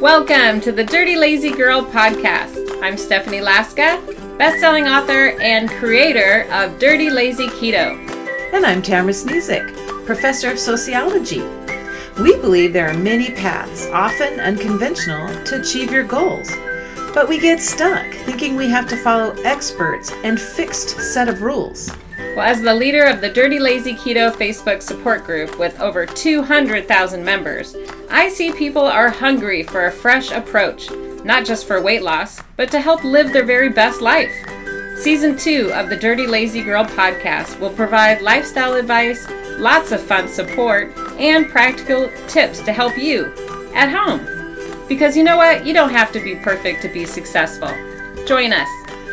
Welcome to the Dirty Lazy Girl podcast. I'm Stephanie Laska, best-selling author and creator of Dirty Lazy Keto. And I'm Tamara Snezik, professor of sociology. We believe there are many paths, often unconventional, to achieve your goals. But we get stuck thinking we have to follow experts and fixed set of rules. Well, as the leader of the Dirty Lazy Keto Facebook support group with over 200,000 members, I see people are hungry for a fresh approach, not just for weight loss, but to help live their very best life. Season 2 of the Dirty Lazy Girl podcast will provide lifestyle advice, lots of fun support, and practical tips to help you at home. Because you know what? You don't have to be perfect to be successful. Join us.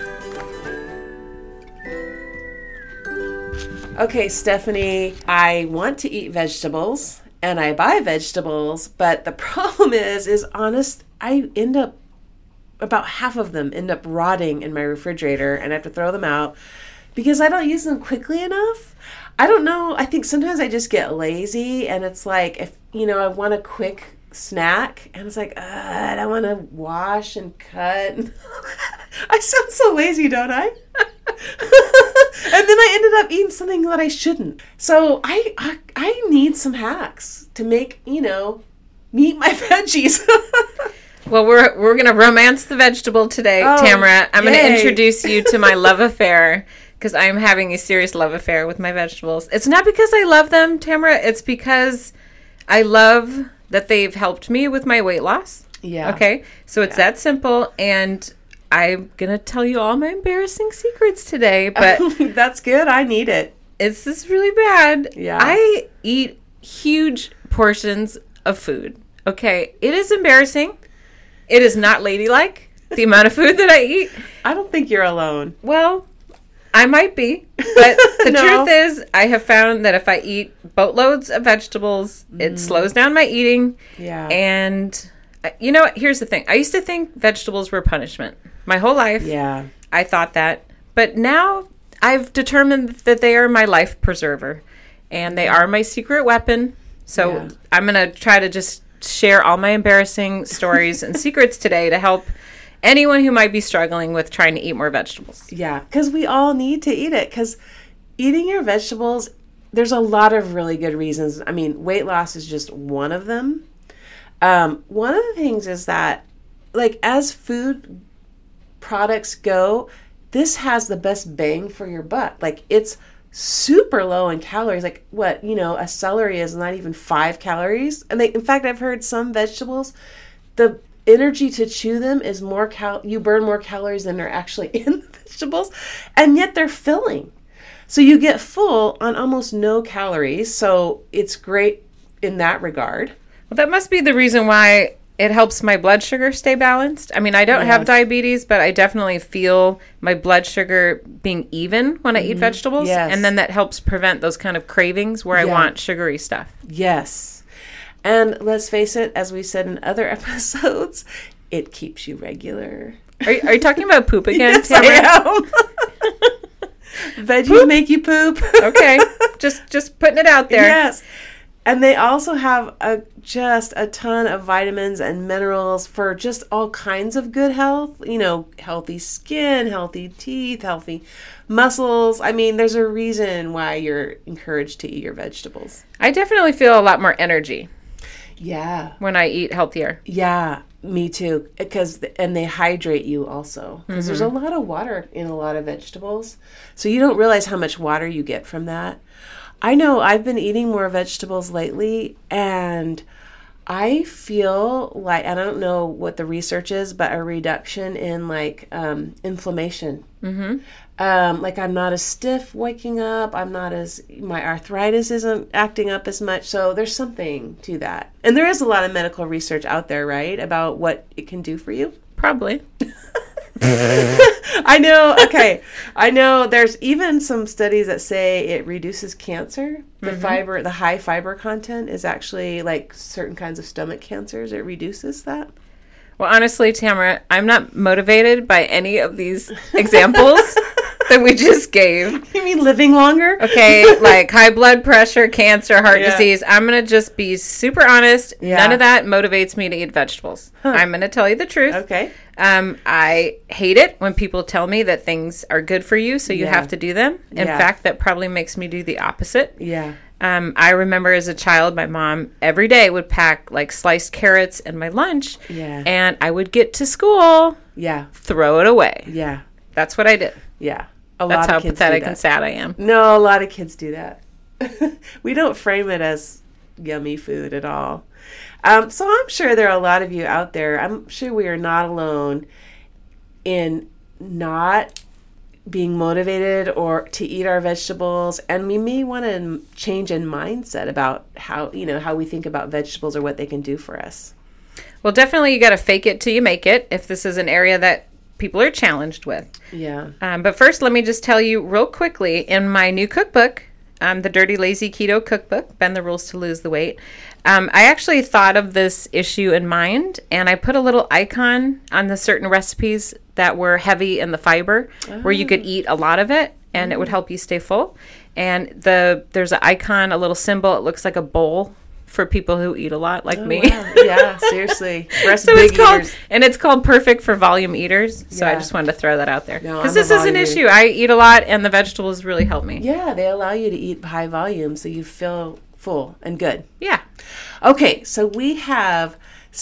Okay, Stephanie, I want to eat vegetables and I buy vegetables, but the problem is honest, I end up, about half of them end up rotting in my refrigerator and I have to throw them out because I don't use them quickly enough. I don't know. I think sometimes I just get lazy and it's like, if, I want a quick snack and it's like, I don't want to wash and cut. I sound so lazy, don't I? And then I ended up eating something that I shouldn't. So I need some hacks to make, meet my veggies. Well, we're going to romance the vegetable today, Tamara. I'm going to introduce you to my love affair because I'm having a serious love affair with my vegetables. It's not because I love them, Tamara. It's because I love that they've helped me with my weight loss. Yeah. Okay. So it's that simple. And I'm going to tell you all my embarrassing secrets today, but that's good. I need it. This is really bad. Yeah. I eat huge portions of food. Okay. It is embarrassing. It is not ladylike, the amount of food that I eat. I don't think you're alone. Well, I might be, but the truth is I have found that if I eat boatloads of vegetables, it slows down my eating. Yeah. And you know what? Here's the thing. I used to think vegetables were punishment. My whole life, yeah, I thought that. But now I've determined that they are my life preserver. And they are my secret weapon. So I'm going to try to just share all my embarrassing stories and secrets today to help anyone who might be struggling with trying to eat more vegetables. Yeah, because we all need to eat it. Because eating your vegetables, there's a lot of really good reasons. I mean, weight loss is just one of them. One of the things is that, as food products go, this has the best bang for your buck. It's super low in calories. A celery is not even 5 calories. And in fact, I've heard some vegetables, the energy to chew them is more you burn more calories than are actually in the vegetables, and yet they're filling. So you get full on almost no calories. So it's great in that regard. Well, that must be the reason why it helps my blood sugar stay balanced. I mean, I don't have diabetes, but I definitely feel my blood sugar being even when I eat vegetables. Yes. And then that helps prevent those kind of cravings where I want sugary stuff. Yes. And let's face it, as we said in other episodes, it keeps you regular. Are you talking about poop again, Yes, Tamara? I am. Veggies Poop? make you poop. Okay. Just putting it out there. Yes. And they also have just a ton of vitamins and minerals for just all kinds of good health. Healthy skin, healthy teeth, healthy muscles. I mean, there's a reason why you're encouraged to eat your vegetables. I definitely feel a lot more energy. Yeah. When I eat healthier. Yeah, me too. And they hydrate you also. Because there's a lot of water in a lot of vegetables. So you don't realize how much water you get from that. I know I've been eating more vegetables lately, and I feel like, I don't know what the research is, but a reduction in inflammation. Mm-hmm. I'm not as stiff waking up. My arthritis isn't acting up as much. So there's something to that. And there is a lot of medical research out there, right? About what it can do for you. Probably. I know. Okay. I know there's even some studies that say it reduces cancer. The the high fiber content is actually certain kinds of stomach cancers. It reduces that. Well, honestly, Tamara, I'm not motivated by any of these examples. that we just gave. You mean living longer? Okay, like high blood pressure, cancer, heart disease. I'm going to just be super honest. Yeah. None of that motivates me to eat vegetables. I'm going to tell you the truth. Okay. I hate it when people tell me that things are good for you, so you have to do them. In fact, that probably makes me do the opposite. Yeah. I remember as a child, my mom every day would pack like sliced carrots in my lunch. Yeah. And I would get to school, throw it away. Yeah. That's what I did. Yeah. That's how pathetic and sad I am. No, a lot of kids do that. We don't frame it as yummy food at all. So I'm sure there are a lot of you out there. I'm sure we are not alone in not being motivated or to eat our vegetables, and we may want to change in mindset about how we think about vegetables or what they can do for us. Well, definitely you got to fake it till you make it if this is an area that people are challenged with. Yeah. But first, let me just tell you real quickly, in my new cookbook, the Dirty Lazy Keto Cookbook, Bend the Rules to Lose the Weight, I actually thought of this issue in mind, and I put a little icon on the certain recipes that were heavy in the fiber, where you could eat a lot of it, and it would help you stay full. And there's an icon, a little symbol. It looks like a bowl for people who eat a lot, like me. Wow. Yeah, seriously. For us So big it's called Perfect for Volume Eaters. So I just wanted to throw that out there, because this is an issue. I eat a lot, and the vegetables really help me. Yeah, they allow you to eat high volume, so you feel full and good. Yeah. Okay, so we have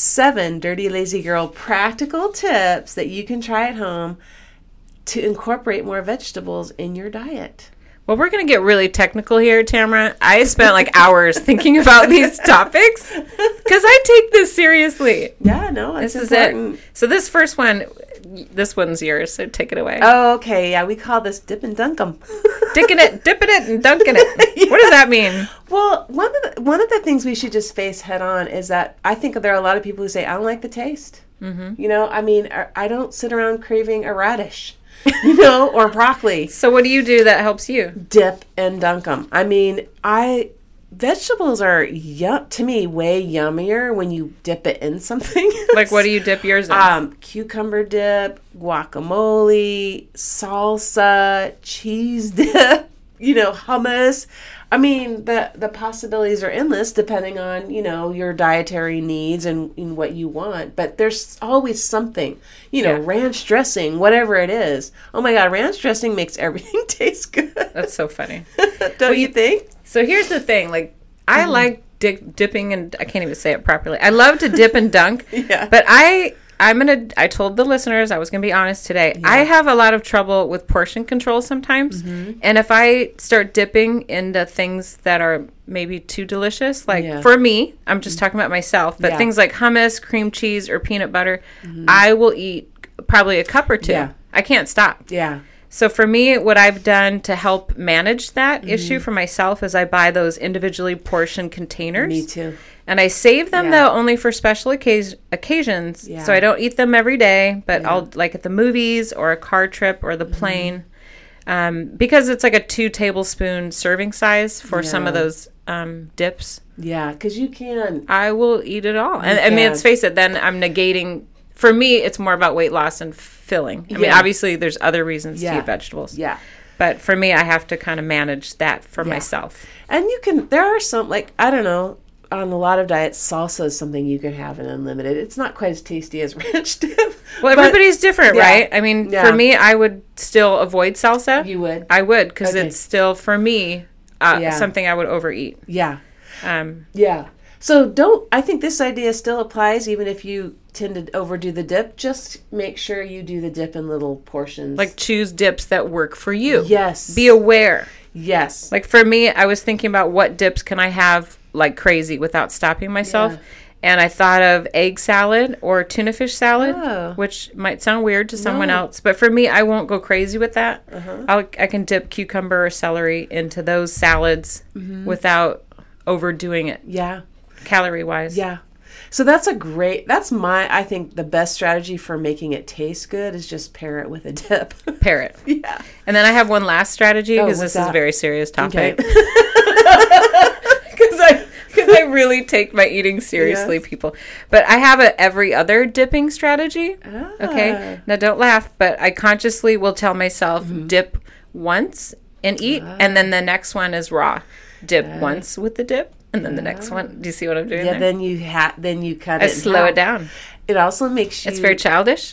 7 Dirty Lazy Girl practical tips that you can try at home to incorporate more vegetables in your diet. Well, we're going to get really technical here, Tamara. I spent like hours thinking about these topics because I take this seriously. Yeah, no, it's important. Is it. So this first one, this one's yours, so take it away. Oh, okay. Yeah, we call this dip and dunk 'em. Dipping it and dunking it. Yeah. What does that mean? Well, one of the things we should just face head on is that I think there are a lot of people who say, I don't like the taste. Mm-hmm. I mean, I don't sit around craving a radish. Or broccoli. So what do you do that helps you? Dip and dunk 'em. I mean, vegetables are to me way yummier when you dip it in something. Like, what do you dip yours in? Cucumber dip, guacamole, salsa, cheese dip, hummus. I mean, the possibilities are endless depending on, your dietary needs and what you want. But there's always something, ranch dressing, whatever it is. Oh my God, ranch dressing makes everything taste good. That's so funny. Don't you think? So here's the thing. Like, I like dipping, and I can't even say it properly. I love to dip and dunk. Yeah. But I told the listeners, I was going to be honest today. Yeah. I have a lot of trouble with portion control sometimes. Mm-hmm. And if I start dipping into things that are maybe too delicious, like for me, I'm just talking about myself, but things like hummus, cream cheese, or peanut butter, I will eat probably a cup or two. Yeah. I can't stop. Yeah. So for me, what I've done to help manage that issue for myself is I buy those individually portioned containers. Me too. And I save them, though, only for special occasions. Yeah. So I don't eat them every day, but I'll, like at the movies or a car trip or the plane, because it's like a 2 tablespoon serving size for some of those dips. Yeah, because you can. I will eat it all. And I mean, let's face it, then I'm negating. For me, it's more about weight loss and filling. I mean, obviously, there's other reasons to eat vegetables. Yeah. But for me, I have to kind of manage that for myself. And there are some, like, I don't know, on a lot of diets, salsa is something you can have in unlimited. It's not quite as tasty as ranch dip. Well, everybody's different, right? I mean, for me, I would still avoid salsa. You would? I would, because it's still, for me, something I would overeat. Yeah. So I think this idea still applies even if you tend to overdo the dip. Just make sure you do the dip in little portions. Like, choose dips that work for you. Yes. Be aware. Yes. Like, for me, I was thinking about what dips can I have like crazy without stopping myself. Yeah. And I thought of egg salad or tuna fish salad, which might sound weird to someone else. But for me, I won't go crazy with that. I can dip cucumber or celery into those salads without overdoing it. Yeah. Calorie-wise. Yeah. So I think the best strategy for making it taste good is just pair it with a dip. Pair it. Yeah. And then I have one last strategy, because this is a very serious topic. Okay. Because I really take my eating seriously, people. But I have a every other dipping strategy. Okay? Now, don't laugh, but I consciously will tell myself, dip once and eat, and then the next one is raw. Dip once with the dip, and then the next one. Do you see what I'm doing there? Then you cut it. I slow it down. It also makes you... It's very childish.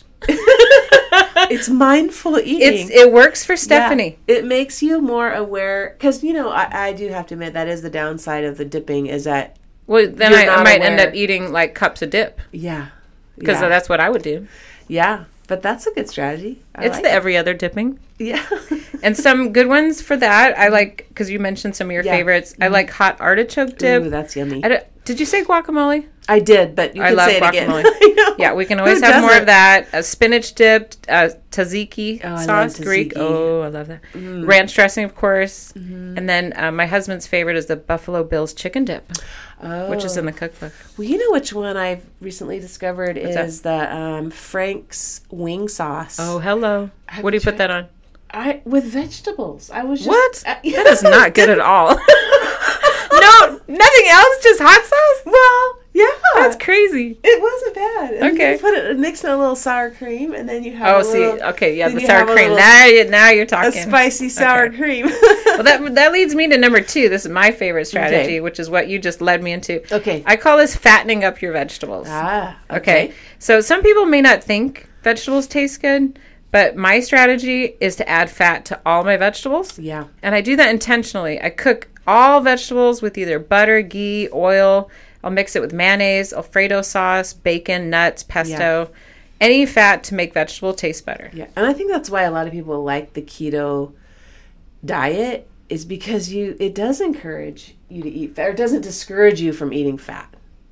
It's mindful eating. It works for Stephanie. Yeah, it makes you more aware, because, I do have to admit, that is the downside of the dipping, is that... Well, then I might end up eating, like, cups of dip. Yeah. Because that's what I would do. Yeah, but that's a good strategy. It's the every other dipping. Yeah. And some good ones for that, I like, because you mentioned some of your favorites, I like hot artichoke dip. Ooh, that's yummy. Did you say guacamole? I did, but you can say it guacamole. again. I know. Yeah, we can always have more of that. A spinach dipped tzatziki sauce, tzatziki. Greek. Oh, I love that. Ranch dressing, of course. And then my husband's favorite is the Buffalo Bills chicken dip, which is in the cookbook. Well, you know which one I've recently discovered is the Frank's wing sauce. Oh, hello. What do you put that on? With vegetables. I was just... What? That is not good at all. No, nothing else? Just hot sauce? Well, yeah. That's crazy. It wasn't bad. And Okay. You mix in a little sour cream, and then you have the sour cream. Now you're talking. A spicy sour cream. Well, that leads me to number 2. This is my favorite strategy, which is what you just led me into. Okay. I call this fattening up your vegetables. Okay. So some people may not think vegetables taste good, but my strategy is to add fat to all my vegetables. Yeah. And I do that intentionally. I cook all vegetables with either butter, ghee, oil. I'll mix it with mayonnaise, Alfredo sauce, bacon, nuts, pesto. Yeah. Any fat to make vegetable taste better. Yeah. And I think that's why a lot of people like the keto diet, is because it does encourage you to eat fat, or it doesn't discourage you from eating fat.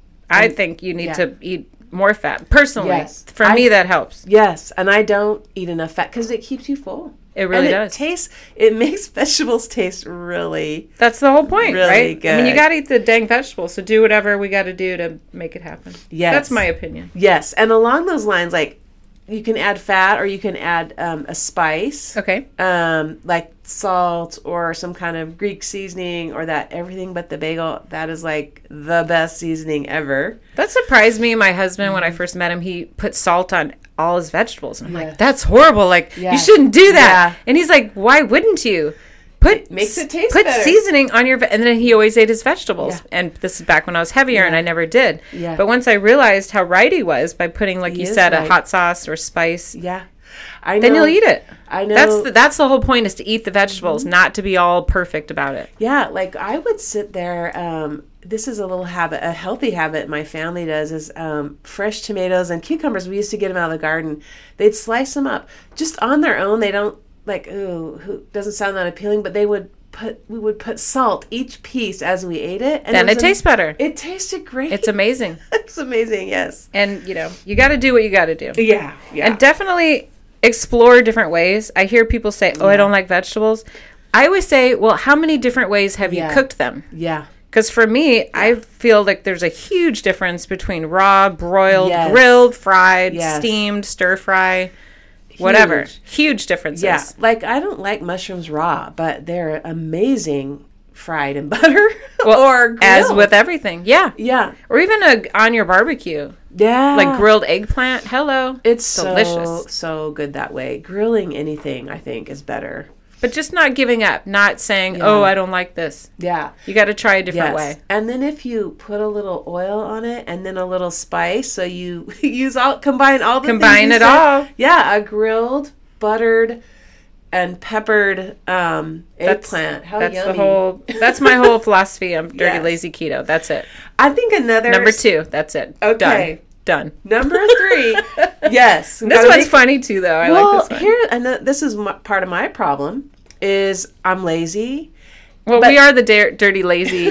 I think you need to eat more fat. Personally, yes. For me, that helps. Yes, and I don't eat enough fat because it keeps you full. It really does. It makes vegetables taste really... That's the whole point, really right? good. I mean, you got to eat the dang vegetables, so do whatever we got to do to make it happen. Yes. That's my opinion. Yes, and along those lines, like, you can add fat, or you can add a spice. Okay. Like salt or some kind of Greek seasoning, or that everything but the bagel. That is like the best seasoning ever. That surprised me. My husband, when I first met him, he put salt on all his vegetables. And I'm like, that's horrible. Like, you shouldn't do that. Yeah. And he's like, why wouldn't you? It makes it taste better. Put seasoning on your... and then he always ate his vegetables. Yeah. And this is back when I was heavier, and I never did. Yeah. But once I realized how right he was by putting, like you said, a hot sauce or spice... Yeah. I know. Then you'll eat it. I know. That's the whole point, is to eat the vegetables, not to be all perfect about it. Yeah, like I would sit there... this is a little habit, a healthy habit my family does, is fresh tomatoes and cucumbers. We used to get them out of the garden. They'd slice them up just on their own. They don't... like, ooh, doesn't sound that appealing, but we would put salt each piece as we ate it, and then it tastes better. It tasted great. It's amazing. It's amazing, yes. And you got to do what you got to do. Yeah. And definitely explore different ways. I hear people say, I don't like vegetables. I always say, well, how many different ways have you cooked them? Yeah. Because for me, I feel like there's a huge difference between raw, broiled, grilled, fried, steamed, stir fry. Whatever. Huge differences. Yeah. Like, I don't like mushrooms raw, but they're amazing fried in butter or grilled. As with everything. Yeah. Yeah. Or even on your barbecue. Yeah. Like grilled eggplant. Hello. It's delicious. So good that way. Grilling anything, I think, is better. But just not giving up. Not saying, I don't like this. Yeah. You got to try a different way. And then if you put a little oil on it and then a little spice, so you combine all the things. Combine it all. Yeah. A grilled, buttered, and peppered eggplant. How yummy. That's my whole philosophy of Dirty Lazy Keto. That's it. I think another... Number 2. That's it. Okay. Done. Number 3. Yes. This one's funny too, though. I like this one. This is part of my problem, is I'm lazy. Well, we are the Dirty Lazy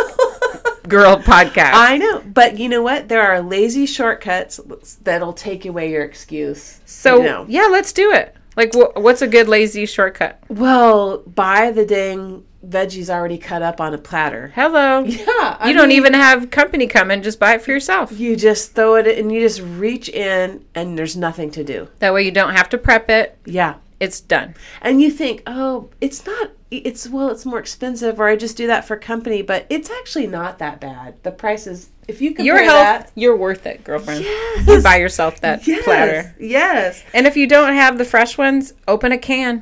Girl podcast. I know. But you know what? There are lazy shortcuts that'll take away your excuse. So, let's do it. Like, what's a good lazy shortcut? Well, buy the dang veggies already cut up on a platter. Hello. Yeah. You don't even have company come and just buy it for yourself. You just throw it and you just reach in and there's nothing to do. That way you don't have to prep it. Yeah. It's done. And you think, it's more expensive, or I just do that for company, but it's actually not that bad. The price is, if you compare your health, you're worth it, girlfriend. Yes. You buy yourself that platter. Yes. And if you don't have the fresh ones, open a can.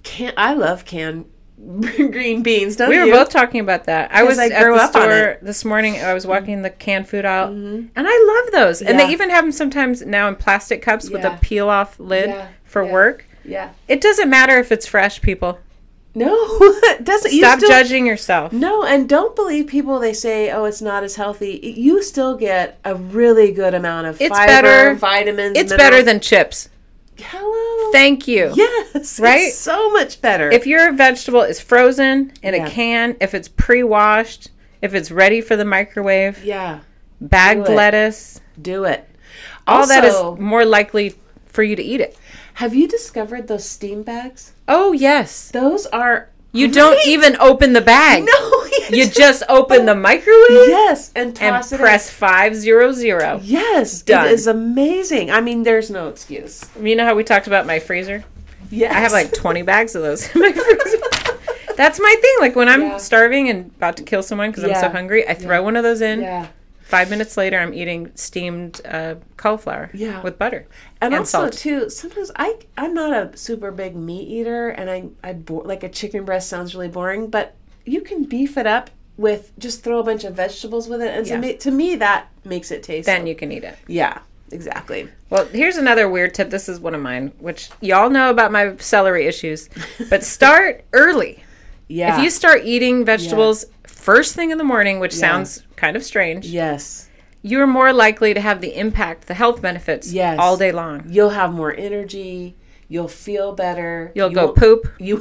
I love canned green beans. Don't We you? were both talking about that. I was I at grew the up on store it. this morning. I was walking the canned food aisle, and I love those. And Yeah. they even have them sometimes now in plastic cups with a Yeah. peel-off lid Yeah. for Yeah. work. Yeah. It doesn't matter if it's fresh, people. No, it doesn't. Stop judging yourself. No, and don't believe people. They say, "Oh, it's not as healthy." You still get a really good amount of It's fiber, better. vitamins. It's minerals. better than chips. Hello. Thank you. Yes. Right? It's so much better. If your vegetable is frozen in Yeah. a can, if it's pre-washed, if it's ready for the microwave, yeah, bagged Do it. lettuce, do it. all that is Also, more likely for you to eat it. have you discovered those steam bags? Oh, yes. Those are. You don't great. even open the bag. No. You just open the microwave Yes, and and toss it press 500. in. Yes, Done. it is amazing. I mean, there's no excuse. You know how we talked about my freezer? Yes. I have like 20 bags of those in my freezer. That's my thing. Like when I'm Yeah. starving and about to kill someone because I'm so Yeah. hungry, I throw one of those in. Yeah. 5 minutes later, I'm eating steamed cauliflower Yeah. with butter And also salt. too, sometimes I'm not a super big meat eater, and like a chicken breast sounds really boring, but you can beef it up with just throw a bunch of vegetables with it, and Yeah. to me that makes it taste. Then you can eat it. Yeah, exactly. Well, here's another weird tip. This is one of mine, which y'all know about my celery issues. But start early. Yeah. If you start eating vegetables first thing in the morning, which Yeah. sounds kind of strange, Yes, you're more likely to have the impact, the health benefits Yes. all day long. you'll have more energy. You'll feel better. You'll You go won't- poop. You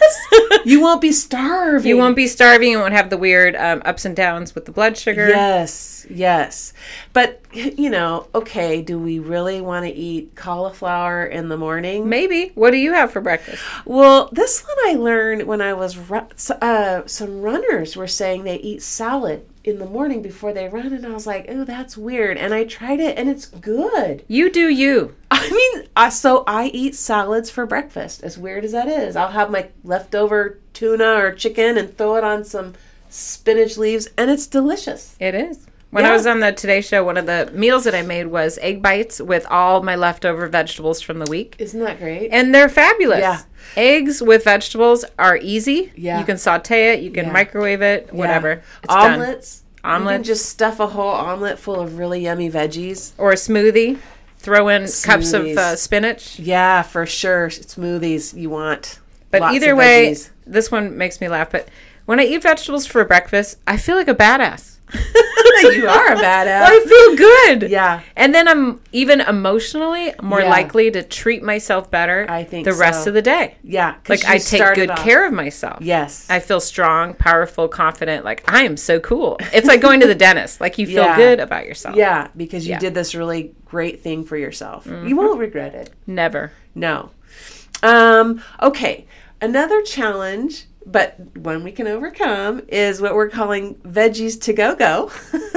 you won't be starving. You won't be starving. You won't have the weird ups and downs with the blood sugar. Yes, yes. But, okay, do we really want to eat cauliflower in the morning? Maybe. What do you have for breakfast? Well, this one I learned when I was, some runners were saying they eat salad in the morning before they run, and I was like, oh, that's weird. And I tried it, and it's good. You do you. I mean, so I eat salads for breakfast, as weird as that is. I'll have my leftover tuna or chicken and throw it on some spinach leaves, and it's delicious. It is. When Yeah. I was on the Today Show, one of the meals that I made was egg bites with all my leftover vegetables from the week. Isn't that great? And they're fabulous. Yeah. Eggs with vegetables are easy. Yeah. You can saute it. You can Yeah. microwave it. Whatever. Yeah. It's done. Omelets. You Omelets. can just stuff a whole omelet full of really yummy veggies. Or a smoothie. Throw in cups of Smoothies. spinach. Yeah, for sure. Smoothies you want. But Lots either of way, veggies. this one makes me laugh. But when I eat vegetables for breakfast, I feel like a badass. You are a badass. I feel good. Yeah. And then I'm even emotionally more Yeah. likely to treat myself better I think the rest so. of the day. Yeah. 'Cause Like you I take started good off- care of myself. Yes. I feel strong, powerful, confident. Like I am so cool. It's like going to the dentist. Like you feel Yeah. good about yourself. Yeah, because you Yeah. did this really great thing for yourself. You won't regret it. Never. No. Okay. Another challenge, but one we can overcome, is what we're calling veggies to go.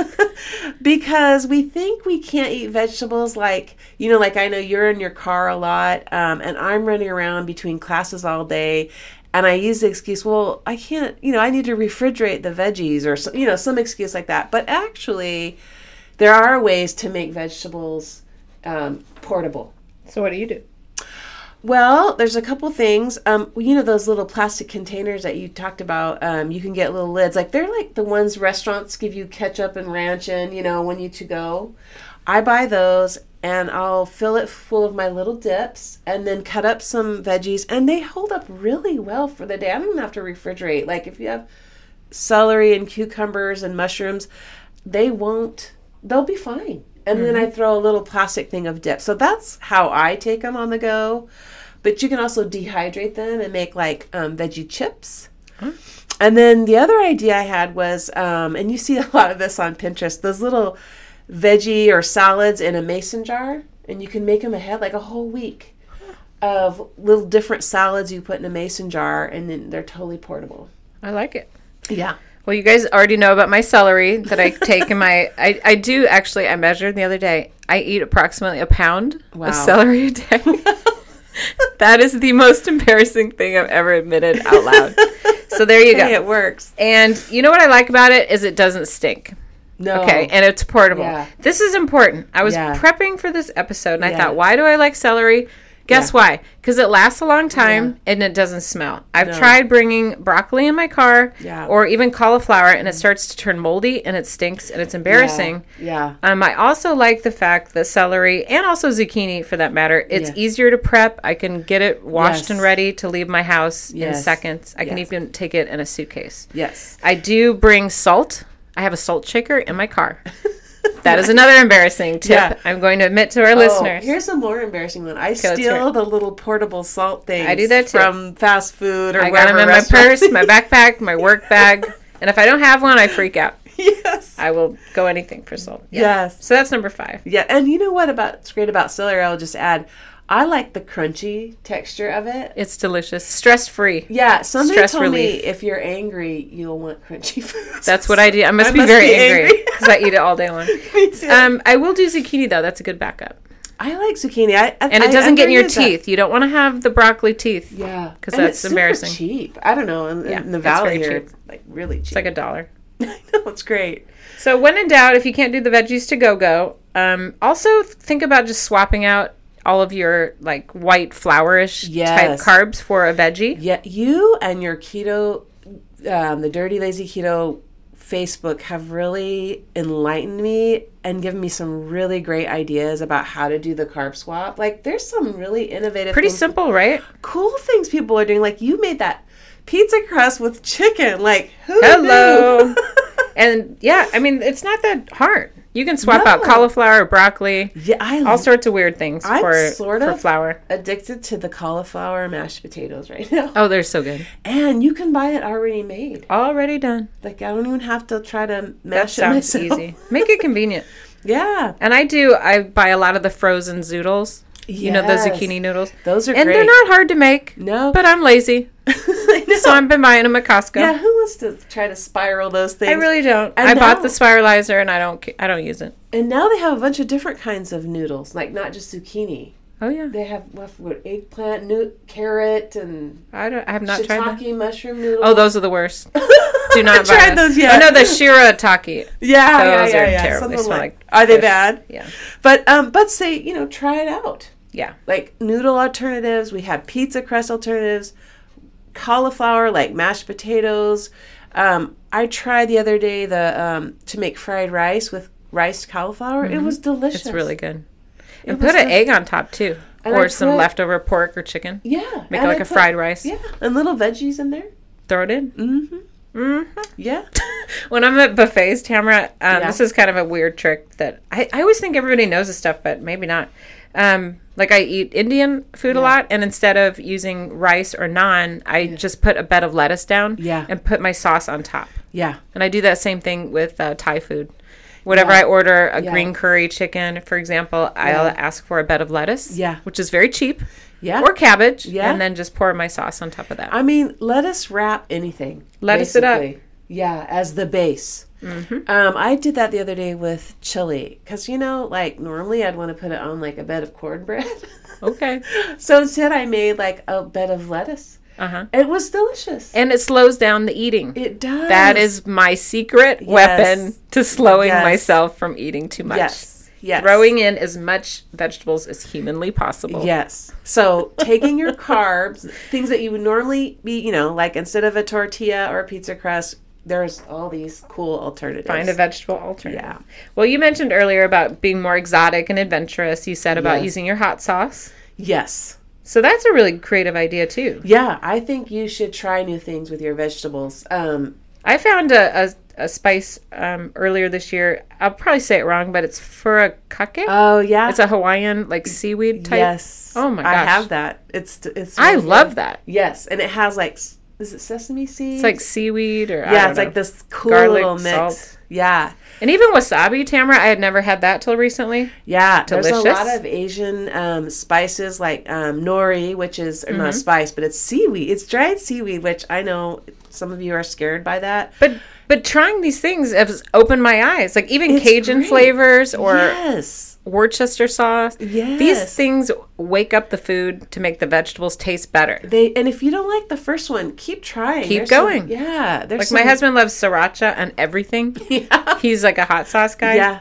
Because we think we can't eat vegetables like I know you're in your car a lot, and I'm running around between classes all day. And I use the excuse, well, I can't, I need to refrigerate the veggies or, some excuse like that. But actually, there are ways to make vegetables portable. So what do you do? Well, there's a couple things. Those little plastic containers that you talked about, you can get little lids. Like they're like the ones restaurants give you ketchup and ranch in, when you to go. I buy those and I'll fill it full of my little dips and then cut up some veggies, and they hold up really well for the day. I don't even have to refrigerate. Like if you have celery and cucumbers and mushrooms, they'll be fine. And then I throw a little plastic thing of dip. So that's how I take them on the go. But you can also dehydrate them and make like veggie chips. And then the other idea I had was, and you see a lot of this on Pinterest, those little veggie or salads in a mason jar. And you can make them ahead like a whole week of little different salads you put in a mason jar. And then they're totally portable. I like it. Yeah. Well, you guys already know about my celery that I take in my... I do actually, I measured the other day. I eat approximately a pound Wow. of celery a day. That is the most embarrassing thing I've ever admitted out loud. So there you go. Hey, it works. And you know what I like about it is it doesn't stink. No. Okay, and it's portable. Yeah. This is important. I was Yeah. prepping for this episode, and I Yeah. thought, why do I like celery? Guess why? Because it lasts a long time and it doesn't smell. I've tried bringing broccoli in my car or even cauliflower, and it starts to turn moldy and it stinks and it's embarrassing. Yeah. I also like the fact that celery and also zucchini, for that matter, it's easier to prep. I can get it washed and ready to leave my house in seconds. I can even take it in a suitcase. Yes. I do bring salt. I have a salt shaker in my car. That is another embarrassing tip I'm going to admit to our listeners. Here's a more embarrassing one. I steal the little portable salt things. I do that too. From fast food or I got them in my purse, my backpack, my work bag. And if I don't have one, I freak out. Yes. I will go anything for salt. Yeah. Yes. So that's number 5. Yeah. And you know what's great about celery? I'll just add, I like the crunchy texture of it. It's delicious. Stress-free. Yeah. Somebody Stress told relief. me if you're angry, you'll want crunchy foods. That's what I do. I must be very angry because I eat it all day long. Me too. I will do zucchini, though. That's a good backup. I like zucchini. And it doesn't get in your teeth. You don't want to have the broccoli teeth. Yeah. Because that's embarrassing. It's super cheap. I don't know. In the valley here, it's like really cheap. It's like $1. I know. It's great. So when in doubt, if you can't do the veggies to go. Also think about just swapping out all of your like white flourish type carbs for a veggie. Yeah, you and your keto, the Dirty Lazy Keto Facebook have really enlightened me and given me some really great ideas about how to do the carb swap. Like there's some really innovative, pretty simple, right? Cool things people are doing. Like you made that pizza crust with chicken. Like who Hello. knew? And yeah, I mean it's not that hard. You can swap out cauliflower or broccoli. Yeah, all sorts of weird things for flour. Addicted to the cauliflower mashed potatoes right now. Oh, they're so good. And you can buy it already made. Already done. Like I don't even have to try to mash it myself. That sounds easy. Make it convenient. Yeah. And I buy a lot of the frozen zoodles. Yes. You know, the zucchini noodles. Those are great. And they're not hard to make. No. But I'm lazy. So I've been buying them at Costco. Yeah, who wants to try to spiral those things? I really don't. I bought the spiralizer and I don't use it. And now they have a bunch of different kinds of noodles, like not just zucchini. Oh yeah. They have eggplant, carrot, and I have not tried that. Shiitake mushroom noodles. Oh, those are the worst. Do not buy tried those yet. Oh no, the shirataki. Yeah, those are terrible. Something they smell like are they bad? Yeah. But say, try it out. Yeah. Like noodle alternatives, we have pizza crust alternatives, cauliflower, like mashed potatoes. I tried the other day to make fried rice with riced cauliflower. Mm-hmm. It was delicious. It's really good. And put an egg on top too. Or some leftover pork or chicken. Yeah. Make it like a fried rice. Yeah. And little veggies in there. Throw it in. Mm-hmm. Mm-hmm. Yeah. When I'm at buffets, Tamara, this is kind of a weird trick that I always think everybody knows this stuff, but maybe not. Like I eat Indian food a lot, and instead of using rice or naan, I just put a bed of lettuce down and put my sauce on top. Yeah. And I do that same thing with Thai food. Whenever I order a green curry chicken, for example, I'll ask for a bed of lettuce, which is very cheap, or cabbage, and then just pour my sauce on top of that. I mean, lettuce wrap anything. Lettuce it up. Yeah, as the base. Mm-hmm. I did that the other day with chili because, like normally I'd want to put it on like a bed of cornbread. Okay. So instead I made like a bed of lettuce. Uh-huh. It was delicious. And it slows down the eating. It does. That is my secret weapon to slowing myself from eating too much. Yes. Throwing in as much vegetables as humanly possible. Yes. So taking your carbs, things that you would normally be, like instead of a tortilla or a pizza crust, there's all these cool alternatives. Find a vegetable alternative. Yeah. Well, you mentioned earlier about being more exotic and adventurous. You said about using your hot sauce. Yes. So that's a really creative idea, too. Yeah. I think you should try new things with your vegetables. I found a spice earlier this year. I'll probably say it wrong, but it's furikake. Oh, yeah. It's a Hawaiian, seaweed type. Yes. Oh, my gosh. I have that. It's I love that. Yes. And it has, is it sesame seeds? It's like seaweed or it's like this cool garlic, little mix. Salt. Yeah. And even wasabi, Tamara, I had never had that till recently. Yeah. Delicious. There's a lot of Asian spices like nori, which is not a spice, but it's seaweed. It's dried seaweed, which I know some of you are scared by that. But trying these things has opened my eyes. Like even Cajun flavors or Worcester sauce. Yes. These things wake up the food to make the vegetables taste better. And if you don't like the first one, keep trying. Keep going. Yeah. My husband loves sriracha and everything. Yeah. He's like a hot sauce guy. Yeah.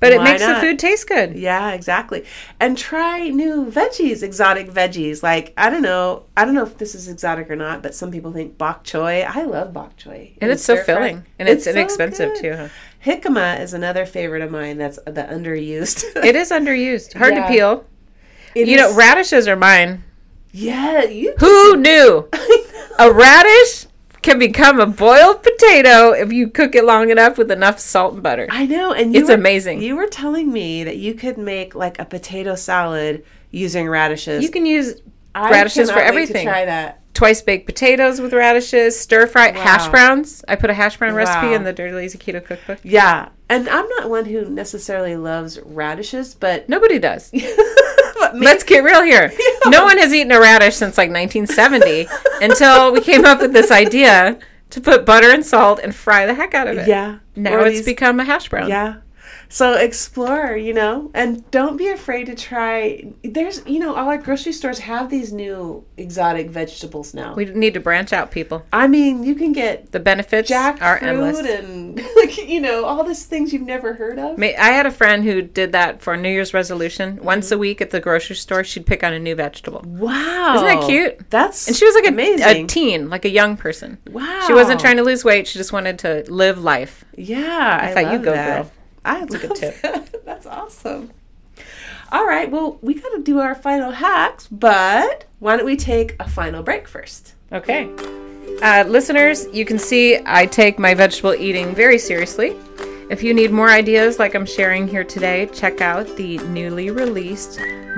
But it Why makes the not? food taste good. Yeah, exactly. And try new veggies, exotic veggies. Like, I don't know if this is exotic or not, but some people think bok choy. I love bok choy. And it's so stir-fry. filling. And it's so inexpensive, good. too. Huh? Jicama is another favorite of mine that's the underused. It is underused. Hard to peel. It You know, is- radishes are mine. Yeah, you Who knew? A radish can become a boiled potato if you cook it long enough with enough salt and butter. I know, and It's amazing. You were telling me that you could make like a potato salad using radishes. You can use I radishes for cannot wait everything. To try that. Twice baked potatoes with radishes, stir fry, Wow. hash browns. I put a hash brown recipe Wow. in the Dirty Lazy Keto Cookbook. Yeah, and I'm not one who necessarily loves radishes, but Nobody does. but maybe, Let's get real here. No one has eaten a radish since like 1970 until we came up with this idea to put butter and salt and fry the heck out of it. yeah. Now Or it's these- become a hash brown. Yeah. So explore, and don't be afraid to try. There's, all our grocery stores have these new exotic vegetables now. We need to branch out, people. I mean, you can get The benefits are endless. jackfruit and all these things you've never heard of. I had a friend who did that for a New Year's resolution. Once a week at the grocery store, she'd pick out a new vegetable. Wow. Isn't that cute? That's And she was like a amazing. teen, like a young person. Wow. She wasn't trying to lose weight. She just wanted to live life. Yeah, I thought you love go, that. girl. That's a good tip. That's awesome. All right, well, we got to do our final hacks, but why don't we take a final break first? Okay. Listeners, you can see I take my vegetable eating very seriously. If you need more ideas like I'm sharing here today, check out the newly released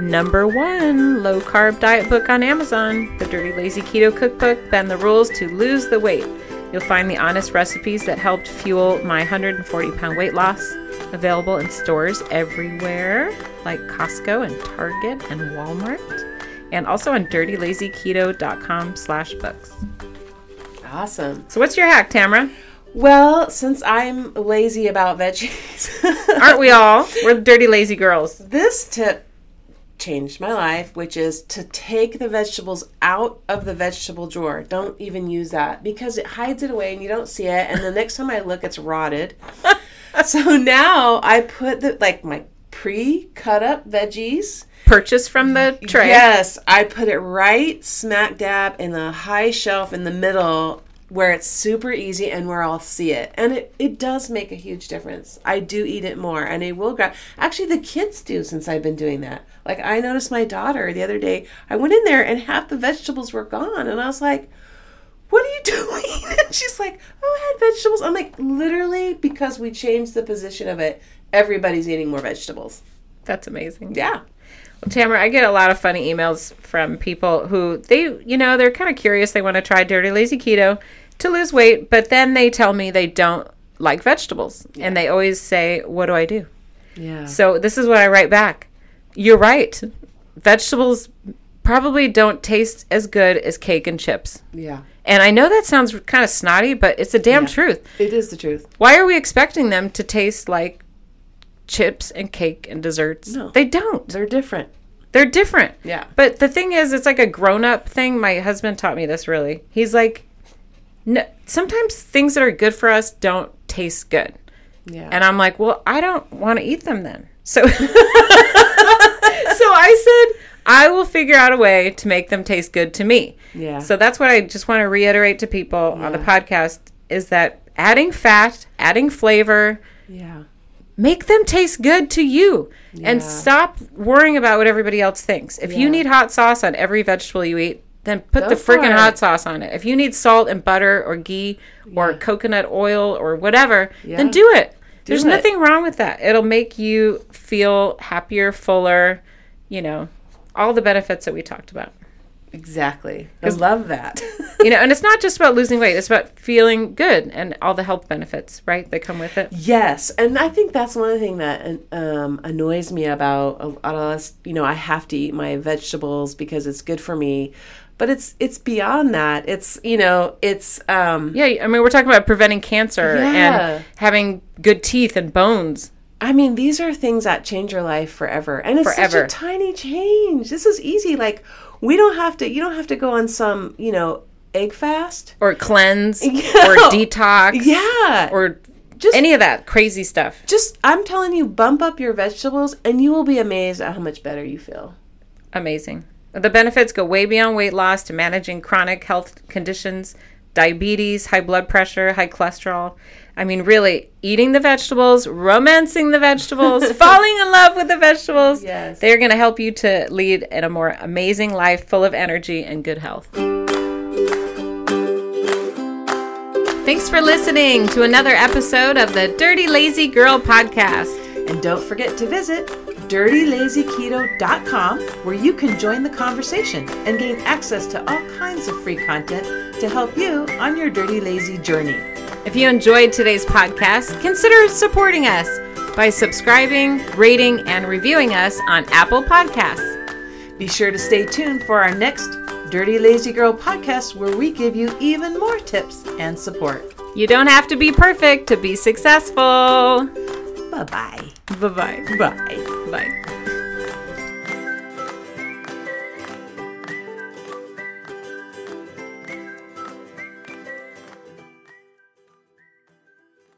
#1 low-carb diet book on Amazon, The Dirty Lazy Keto Cookbook, Bend the Rules to Lose the Weight. You'll find the honest recipes that helped fuel my 140-pound weight loss, available in stores everywhere, like Costco and Target and Walmart, and also on dirtylazyketo.com/books. Awesome. So what's your hack, Tamara? Well, since I'm lazy about veggies, Aren't we all? We're dirty, lazy girls. this tip changed my life, which is to take the vegetables out of the vegetable drawer. Don't even use that because it hides it away and you don't see it. And the next time I look, it's rotted. So now I put my pre-cut up veggies. Purchase from the tray. Yes, I put it right smack dab in the high shelf in the middle where it's super easy and where I'll see it. And it does make a huge difference. I do eat it more and I will grab. Actually, the kids do since I've been doing that. Like I noticed my daughter the other day, I went in there and half the vegetables were gone. And I was like, what are you doing? And she's like, oh, I had vegetables. I'm like, literally, because we changed the position of it, everybody's eating more vegetables. That's amazing. Yeah. Well, Tamara, I get a lot of funny emails from people who they're kind of curious. They want to try Dirty Lazy Keto to lose weight, but then they tell me they don't like vegetables. Yeah. And they always say, what do I do? Yeah. So this is what I write back. You're right. Vegetables probably don't taste as good as cake and chips. Yeah. And I know that sounds kind of snotty, but it's the damn truth. It is the truth. Why are we expecting them to taste like chips and cake and desserts? No. They don't. They're different. They're different. Yeah. But the thing is, it's like a grown-up thing. My husband taught me this, really. He's like, no, sometimes things that are good for us don't taste good. Yeah. And I'm like, well, I don't want to eat them then. So, so I said, I will figure out a way to make them taste good to me. Yeah. So that's what I just want to reiterate to people on the podcast is that adding fat, adding flavor, make them taste good to you. And stop worrying about what everybody else thinks. If you need hot sauce on every vegetable you eat, then put the friggin' hot sauce on it. If you need salt and butter or ghee or coconut oil or whatever, then do it. There's nothing wrong with that. It'll make you feel happier, fuller, all the benefits that we talked about. Exactly. I love that. And it's not just about losing weight. It's about feeling good and all the health benefits, right, that come with it. Yes. And I think that's one thing that annoys me about a lot of us. I have to eat my vegetables because it's good for me. But it's beyond that. It's, it's... I mean, we're talking about preventing cancer and having good teeth and bones. I mean, these are things that change your life forever. And it's such a tiny change. This is easy. Like, you don't have to go on some, egg fast. Or cleanse. Or detox. Yeah. Or any of that crazy stuff. Just, I'm telling you, bump up your vegetables and you will be amazed at how much better you feel. Amazing. The benefits go way beyond weight loss to managing chronic health conditions, diabetes, high blood pressure, high cholesterol. I mean, really, eating the vegetables, romancing the vegetables, falling in love with the vegetables. Yes. They're going to help you to lead in a more amazing life full of energy and good health. Thanks for listening to another episode of the Dirty Lazy Girl podcast. And don't forget to visit DirtyLazyKeto.com, where you can join the conversation and gain access to all kinds of free content to help you on your Dirty Lazy journey. If you enjoyed today's podcast, consider supporting us by subscribing, rating, and reviewing us on Apple Podcasts. Be sure to stay tuned for our next Dirty Lazy Girl podcast, where we give you even more tips and support. You don't have to be perfect to be successful. Bye-bye. Bye-bye. Bye. Bye.